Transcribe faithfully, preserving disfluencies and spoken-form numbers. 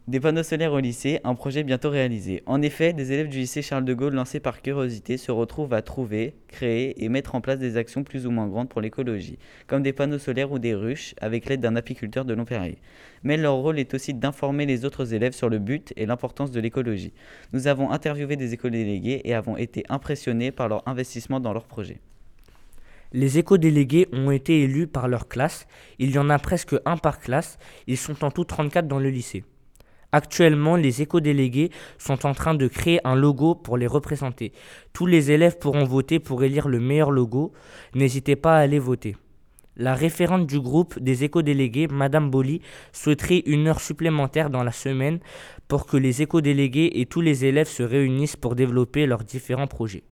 Des panneaux solaires au lycée, un projet bientôt réalisé. En effet, des élèves du lycée Charles de Gaulle lancés par curiosité se retrouvent à trouver, créer et mettre en place des actions plus ou moins grandes pour l'écologie, comme des panneaux solaires ou des ruches avec l'aide d'un apiculteur de Longperrier. Mais leur rôle est aussi d'informer les autres élèves sur le but et l'importance de l'écologie. Nous avons interviewé des éco-délégués et avons été impressionnés par leur investissement dans leur projet. Les éco-délégués ont été élus par leur classe. Il y en a presque un par classe. Ils sont en tout trente-quatre dans le lycée. Actuellement, les éco-délégués sont en train de créer un logo pour les représenter. Tous les élèves pourront voter pour élire le meilleur logo. N'hésitez pas à aller voter. La référente du groupe des éco-délégués, Madame Boli, souhaiterait une heure supplémentaire dans la semaine pour que les éco-délégués et tous les élèves se réunissent pour développer leurs différents projets.